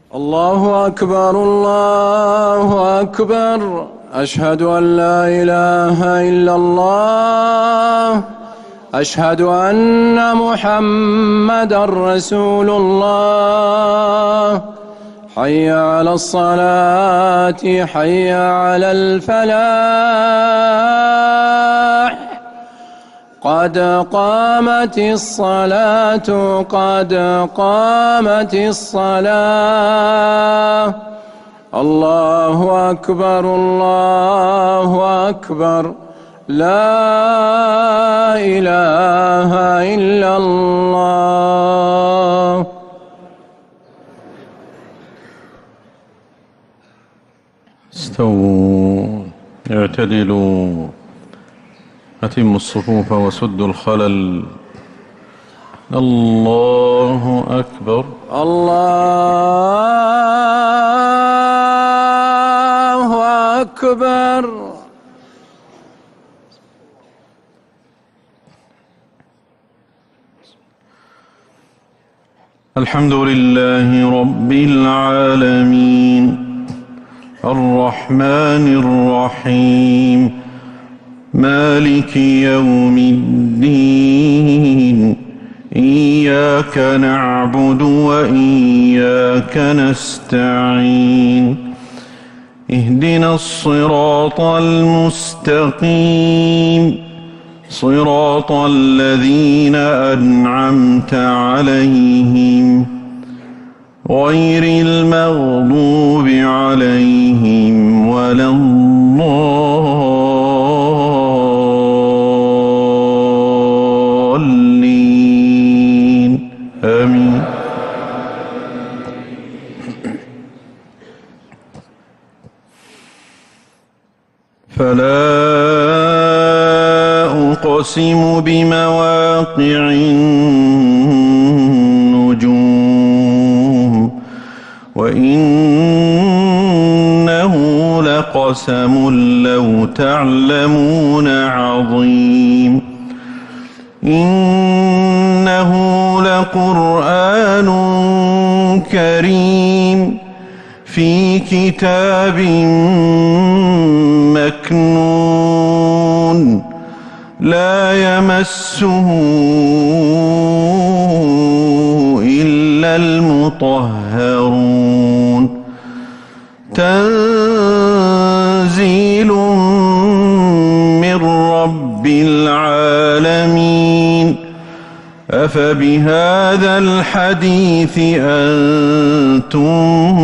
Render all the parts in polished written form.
الله أكبر الله أكبر، أشهد أن لا إله إلا الله، أشهد أن محمدًا رسول الله. حي على الصلاة، حي على الفلاح، قد قامت الصلاة، قد قامت الصلاة. الله أكبر الله أكبر، لا إله إلا الله. استووا اعتدلوا، أتموا الصفوف وسدوا الخلل. الله أكبر الله أكبر. الحمد لله رب العالمين، الرحمن الرحيم، مالك يوم الدين. إياك نعبد وإياك نستعين، اهدنا الصراط المستقيم، صراط الذين أنعمت عليهم غير المغضوب عليهم ولا الضالين، آمين. فلا أقسم بمواقع النجوم، وإنه لقسم لو تعلمون عظيم. إنه لقرآن كريم في كتاب مكنون، لا يمسه إلا المطهرون، تنزيل من رب العالمين. أفبهذا الحديث أنتم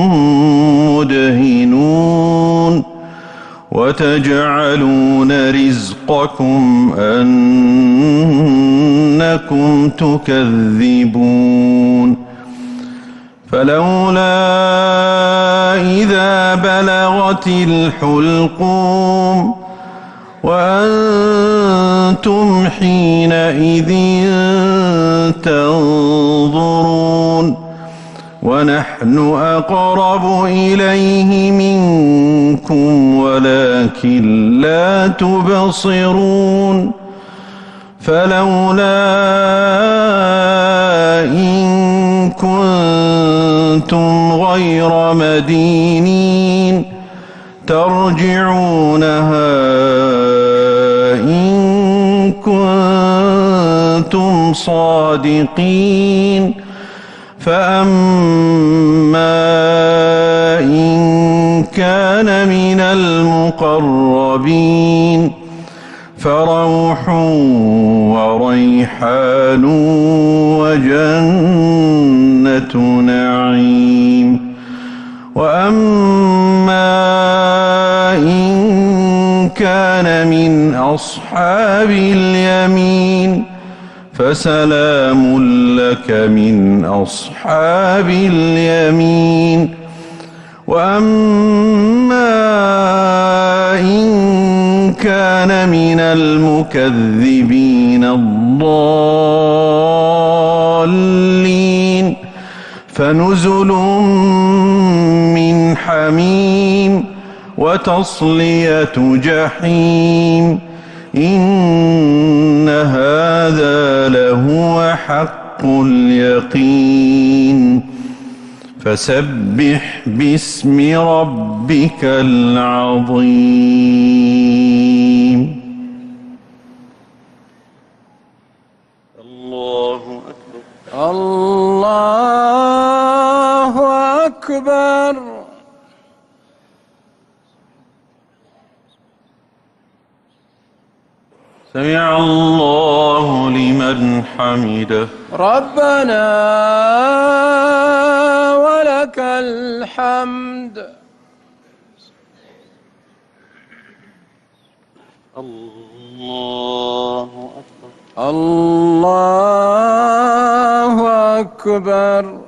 مدهنون، وتجعلون رزقكم أنكم تكذبون. فلولا إذا بلغت الحلقوم وأنتم حينئذ تنظرون، ونحن أقرب إليه منكم ولكن لا تبصرون. فلولا إن كنتم غير مدينين ترجعونها إن كنتم صادقين. فأما إن كان من المقربين فروح وريحان وجنة نعيم. وأما إن كان من أصحاب اليمين فسلام لك من أصحاب اليمين. وأما إن كان من المكذبين الضالين فنزل من حميم وتصلية جحيم. إن هذا لهو حق اليقين. فسبح باسم ربك العظيم. الله أكبر. الله أكبر. سمع الله لمن حمده. ربنا ولك الحمد. الله أكبر. الله أكبر.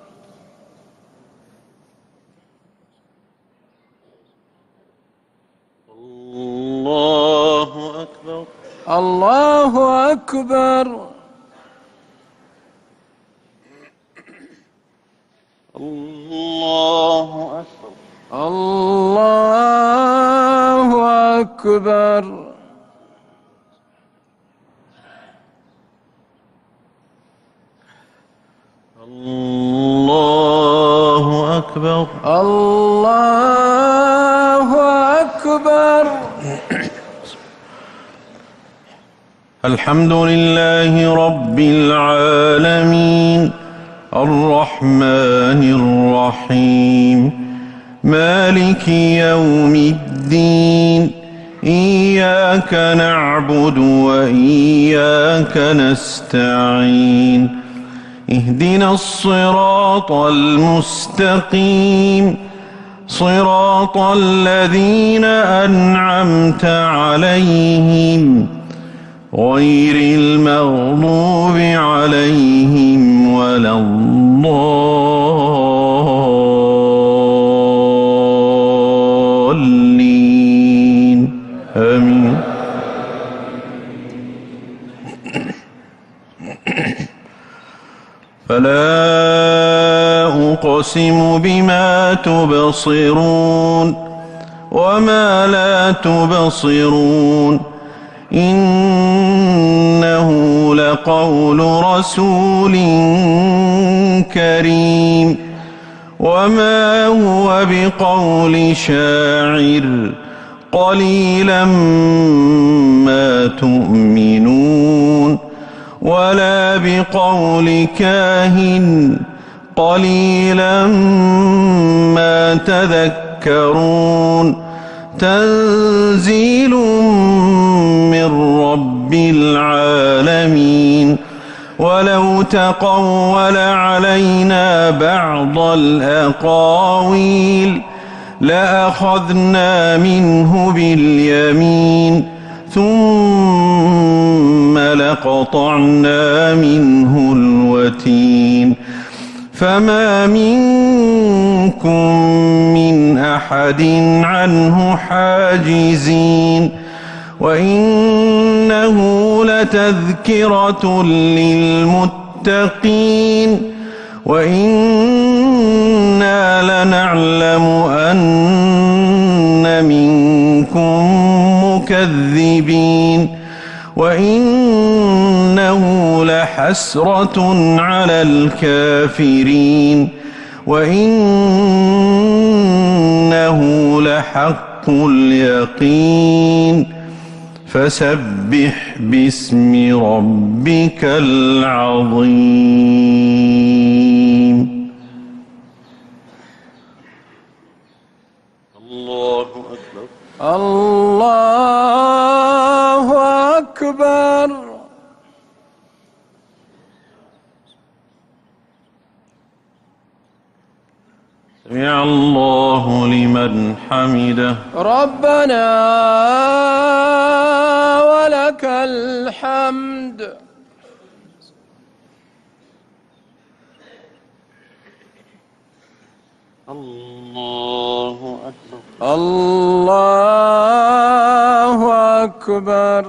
الله أكبر. الله أكبر. الله أكبر. الله أكبر. الله أكبر. الله أكبر. الحمد لله رب العالمين الرحمن الرحيم مالك يوم الدين إياك نعبد وإياك نستعين اهدنا الصراط المستقيم صراط الذين أنعمت عليهم غير المغضوب عليهم ولا الضالين آمين. فلا أقسم بما تبصرون وما لا تبصرون إنه لقول رسول كريم وما هو بقول شاعر قليلا ما تؤمنون ولا بقول كاهن قليلا ما تذكرون تنزيل من رب العالمين ولو تقول علينا بعض الأقاويل لأخذنا منه باليمين ثم لقطعنا منه الوتين فما منكم من أحد عنه حاجزين وإنه لتذكرة للمتقين وإنا لنعلم أن منكم مكذبين وإنه لحسرة على الكافرين وإنه لحق اليقين فسبح باسم ربك العظيم. الله أكبر. الله أكبر. سمع الله لمن حمده. ربنا ولك الحمد. الله أكبر. الله أكبر.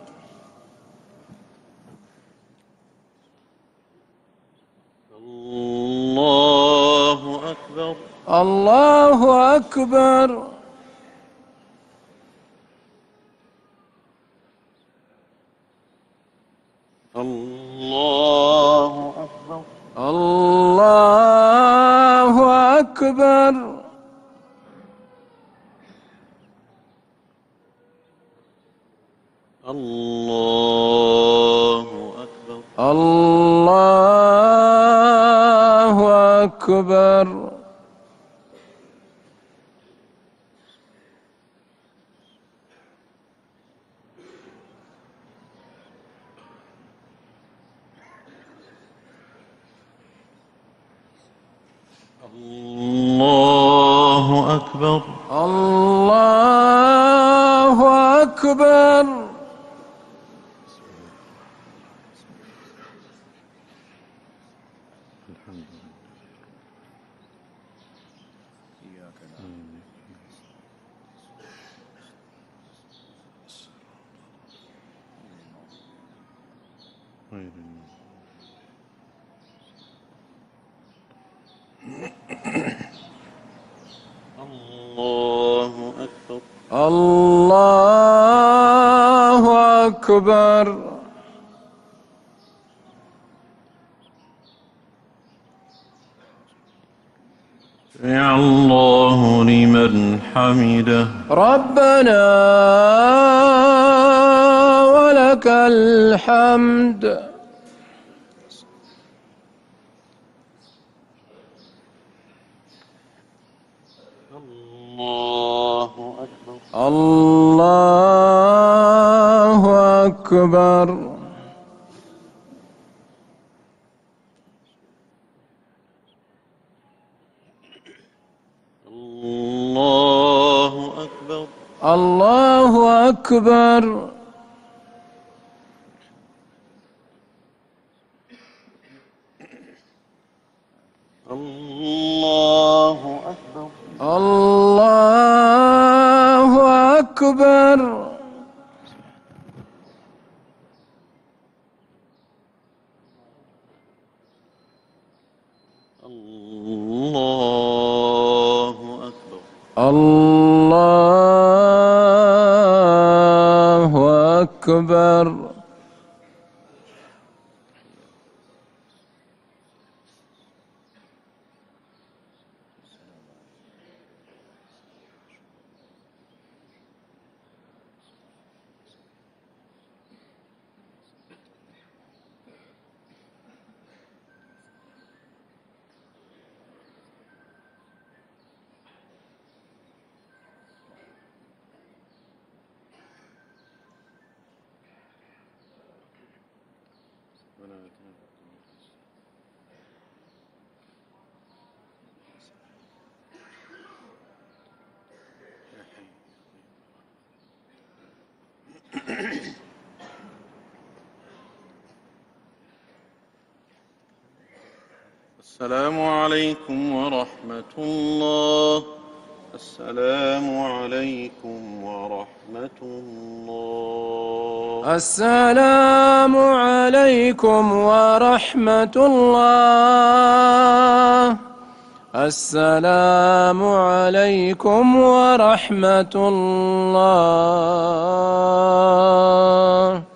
الله أكبر. الله أكبر. الله أكبر. الله الله أكبر. الله أكبر. الله أكبر. الله أكبر. الله أكبر. سمع الله لمن حمده. ربنا ولك الحمد. الله أكبر. الله أكبر. الله أكبر. الله أكبر. الله أكبر. الله أكبر. الله أكبر. الله أكبر. السلام عليكم ورحمة الله. السلام عليكم ورحمة الله. السلام عليكم ورحمة الله. السلام عليكم ورحمة الله.